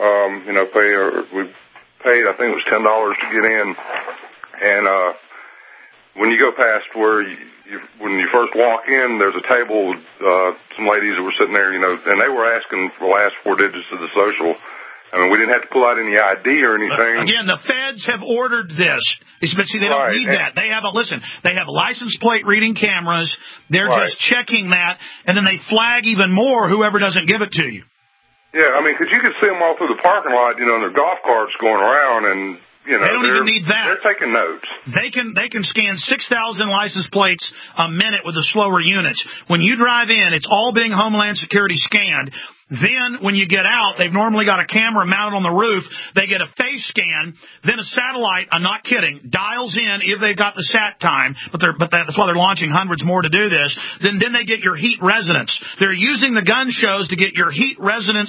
We paid, I think it was $10 to get in. And when you go past where when you first walk in, there's a table with some ladies that were sitting there, and they were asking for the last 4 digits of the social. We didn't have to pull out any ID or anything. Again, the feds have ordered this. But see, they don't need that. They have they have license plate reading cameras. They're just checking that, and then they flag even more whoever doesn't give it to you. Yeah, because you could see them all through the parking lot, in their golf carts going around, and they don't even need that. They're taking notes. They can scan 6,000 license plates a minute with the slower units. When you drive in, it's all being Homeland Security scanned. Then, when you get out, they've normally got a camera mounted on the roof. They get a face scan. Then a satellite, I'm not kidding, dials in if they've got the sat time. But that's why they're launching hundreds more to do this. Then they get your heat resonance. They're using the gun shows to get your heat resonance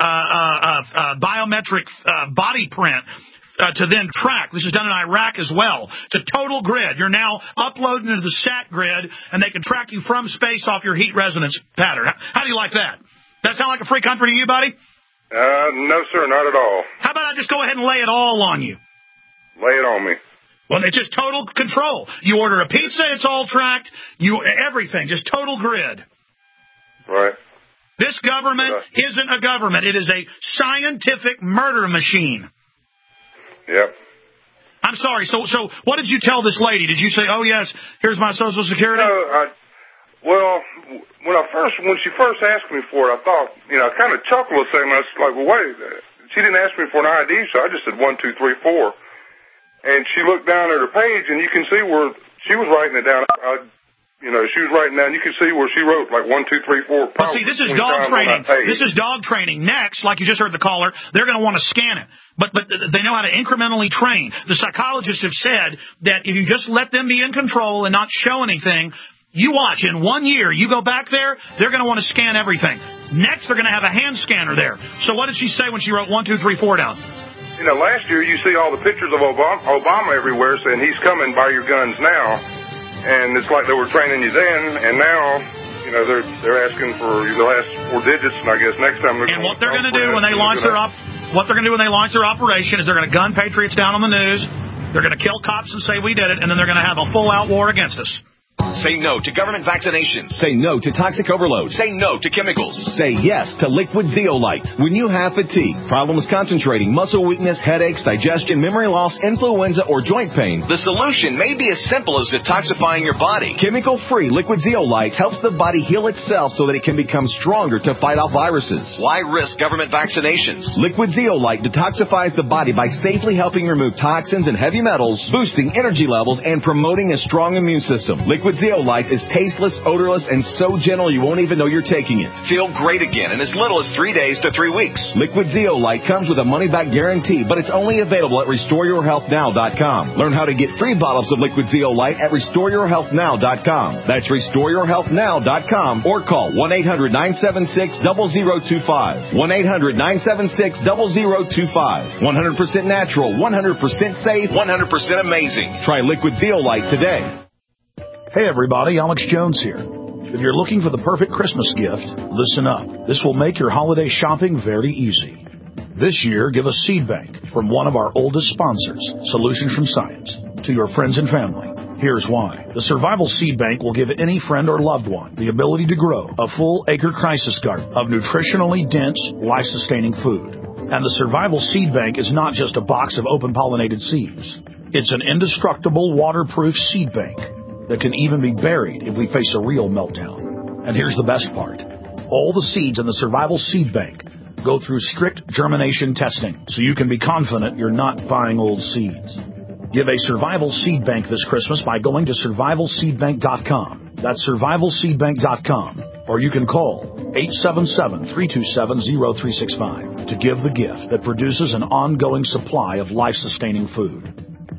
biometric body print. To then track. This is done in Iraq as well. It's a total grid. You're now uploading into the SAT grid, and they can track you from space off your heat resonance pattern. How do you like that? That sound like a free country to you, buddy? No, sir, not at all. How about I just go ahead and lay it all on you? Lay it on me. Well, it's just total control. You order a pizza, it's all tracked. Everything, just total grid. Right. This government isn't a government. It is a scientific murder machine. Yep. I'm sorry. So what did you tell this lady? Did you say, "Oh yes, here's my Social Security"? No, when she first asked me for it, I thought, I kind of chuckled a second. I was like, well, wait. She didn't ask me for an ID, so I just said 1, 2, 3, 4. And she looked down at her page, and you can see where she was writing it down. She was writing down. You can see where she wrote like 1, 2, 3, 4. But see, this is dog training. This is dog training. Next, like you just heard the caller, they're going to want to scan it. But they know how to incrementally train. The psychologists have said that if you just let them be in control and not show anything, you watch. In 1 year, you go back there, they're going to want to scan everything. Next, they're going to have a hand scanner there. So what did she say when she wrote 1, 2, 3, 4 down? Last year you see all the pictures of Obama everywhere saying he's coming, buy your guns now. And it's like they were training you then, and now, they're asking for the last 4 digits, and I guess next time they're going to... And what they're going to do when they launch their operation is they're going to gun patriots down on the news, they're going to kill cops and say we did it, and then they're going to have a full-out war against us. Say no to government vaccinations. Say no to toxic overload. Say no to chemicals. Say yes to liquid zeolite. When you have fatigue, problems concentrating, muscle weakness, headaches, digestion, memory loss, influenza, or joint pain, the solution may be as simple as detoxifying your body. Chemical-free liquid zeolite helps the body heal itself so that it can become stronger to fight off viruses. Why risk government vaccinations? Liquid zeolite detoxifies the body by safely helping remove toxins and heavy metals, boosting energy levels, and promoting a strong immune system. Liquid zeolite is tasteless, odorless, and so gentle you won't even know you're taking it. Feel great again in as little as 3 days to 3 weeks. Liquid zeolite comes with a money-back guarantee, but it's only available at RestoreYourHealthNow.com. Learn how to get free bottles of liquid zeolite at RestoreYourHealthNow.com. That's RestoreYourHealthNow.com or call 1-800-976-0025. 1-800-976-0025. 100% natural, 100% safe, 100% amazing. Try liquid zeolite today. Hey everybody, Alex Jones here. If you're looking for the perfect Christmas gift, listen up. This will make your holiday shopping very easy. This year, give a seed bank from one of our oldest sponsors, Solutions from Science, to your friends and family. Here's why. The Survival Seed Bank will give any friend or loved one the ability to grow a full acre crisis garden of nutritionally dense, life-sustaining food. And the Survival Seed Bank is not just a box of open-pollinated seeds. It's an indestructible, waterproof seed bank that can even be buried if we face a real meltdown. And here's the best part. All the seeds in the Survival Seed Bank go through strict germination testing, so you can be confident you're not buying old seeds. Give a Survival Seed Bank this Christmas by going to survivalseedbank.com. That's survivalseedbank.com. Or you can call 877-327-0365 to give the gift that produces an ongoing supply of life-sustaining food.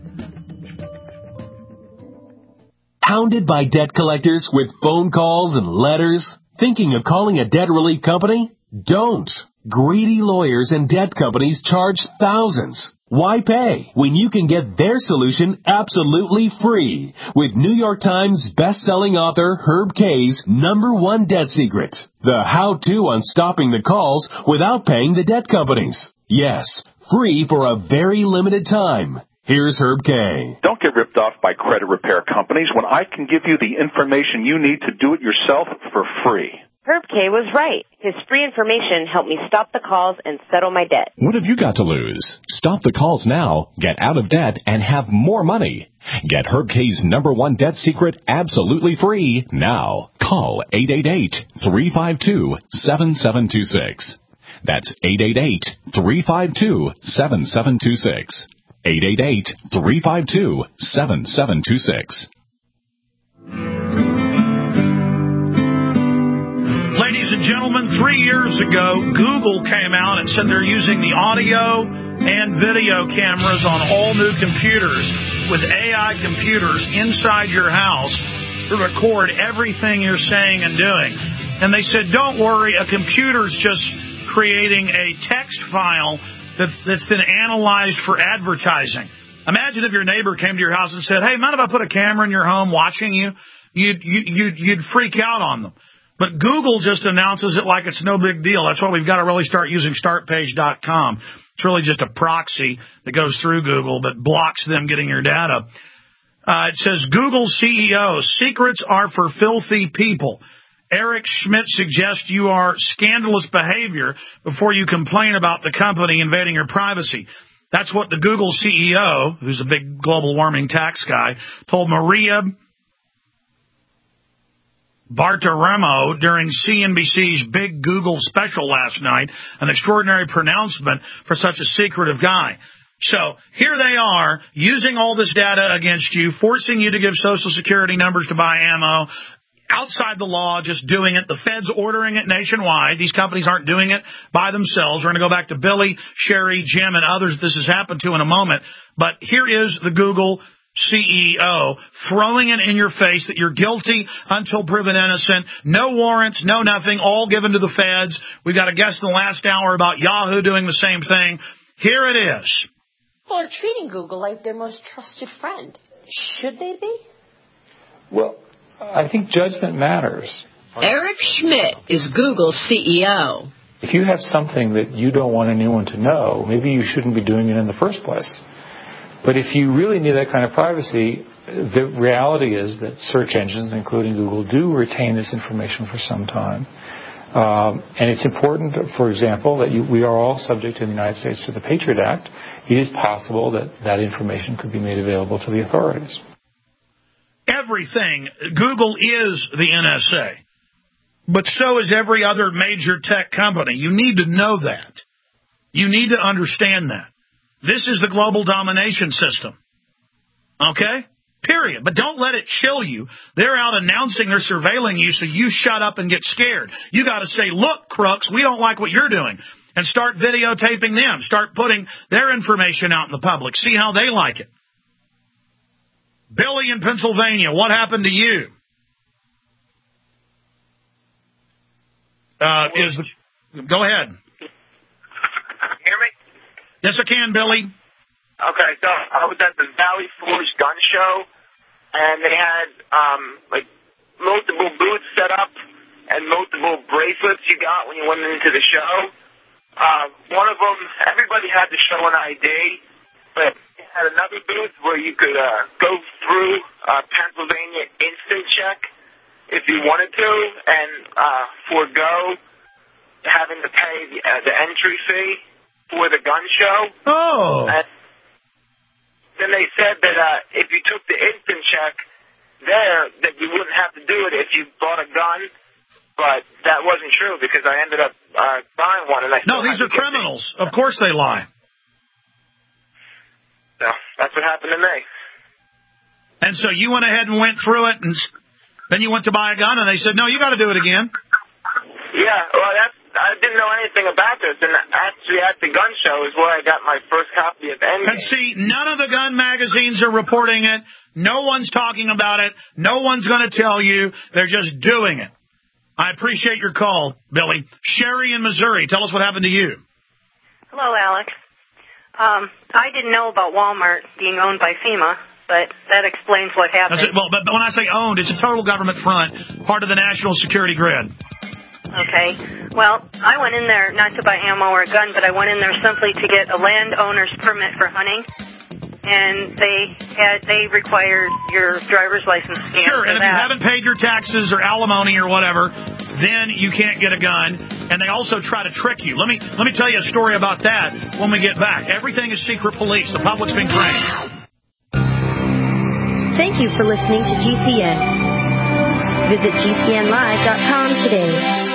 Hounded by debt collectors with phone calls and letters? Thinking of calling a debt relief company? Don't. Greedy lawyers and debt companies charge thousands. Why pay when you can get their solution absolutely free with New York Times best-selling author Herb Kay's #1 debt secret, the how-to on stopping the calls without paying the debt companies. Yes, free for a very limited time. Here's Herb Kay. Don't get ripped off by credit repair companies when I can give you the information you need to do it yourself for free. Herb Kay was right. His free information helped me stop the calls and settle my debt. What have you got to lose? Stop the calls now, get out of debt, and have more money. Get Herb Kay's #1 debt secret absolutely free now. Call 888-352-7726. That's 888-352-7726. 888-352-7726. Ladies and gentlemen, 3 years ago, Google came out and said they're using the audio and video cameras on all new computers with AI computers inside your house to record everything you're saying and doing. And they said, don't worry, a computer's just creating a text file that's been analyzed for advertising. Imagine if your neighbor came to your house and said, hey, mind if I put a camera in your home watching you? You'd freak out on them. But Google just announces it like it's no big deal. That's why we've got to really start using startpage.com. It's really just a proxy that goes through Google but blocks them getting your data. It says, Google CEO, secrets are for filthy people. Eric Schmidt suggests you are scandalous behavior before you complain about the company invading your privacy. That's what the Google CEO, who's a big global warming tax guy, told Maria Bartiromo during CNBC's big Google special last night, an extraordinary pronouncement for such a secretive guy. So here they are using all this data against you, forcing you to give Social Security numbers to buy ammo, outside the law, just doing it. The Fed's ordering it nationwide. These companies aren't doing it by themselves. We're going to go back to Billy, Sherry, Jim, and others this has happened to in a moment. But here is the Google CEO throwing it in your face that you're guilty until proven innocent. No warrants, no nothing, all given to the Feds. We've got a guest in the last hour about Yahoo doing the same thing. Here it is. People are treating Google like their most trusted friend. Should they be? Well, I think judgment matters. Eric Schmidt is Google's CEO. If you have something that you don't want anyone to know, maybe you shouldn't be doing it in the first place. But if you really need that kind of privacy, the reality is that search engines, including Google, do retain this information for some time. And it's important, for example, that we are all subject in the United States to the Patriot Act. It is possible that that information could be made available to the authorities. Everything. Google is the NSA. But so is every other major tech company. You need to know that. You need to understand that. This is the global domination system. Okay? Period. But don't let it chill you. They're out announcing they're surveilling you, so you shut up and get scared. You got to say, look, crooks, we don't like what you're doing. And start videotaping them. Start putting their information out in the public. See how they like it. Billy in Pennsylvania, what happened to you? Go ahead. Hear me? Yes, I can, Billy. Okay, so I was at the Valley Forge gun show, and they had multiple booths set up and multiple bracelets you got when you went into the show. One of them, everybody had to show an ID, but they had another booth where you could go through Pennsylvania Instant Check if you wanted to, and forego having to pay the entry fee for the gun show. Oh. And then they said that if you took the Instant Check there, that you wouldn't have to do it if you bought a gun. But that wasn't true because I ended up buying one. And no, these are criminals. Of course they lie. So that's what happened to me. And so you went ahead and went through it, and then you went to buy a gun, and they said, no, you got to do it again. Yeah, well, I didn't know anything about this, and actually at the gun show is where I got my first copy of Endgame. And see, none of the gun magazines are reporting it. No one's talking about it. No one's going to tell you. They're just doing it. I appreciate your call, Billy. Sherry in Missouri, tell us what happened to you. Hello, Alex. I didn't know about Walmart being owned by FEMA, but that explains what happened. Well, but when I say owned, it's a total government front, part of the national security grid. Okay. Well, I went in there not to buy ammo or a gun, but I went in there simply to get a landowner's permit for hunting. And they required your driver's license scan. Sure, and if that. you haven't paid your taxes or alimony or whatever, then you can't get a gun. And they also try to trick you. Let me tell you a story about that when we get back. Everything is secret police. The public's being trained. Thank you for listening to GCN. Visit GCNlive.com today.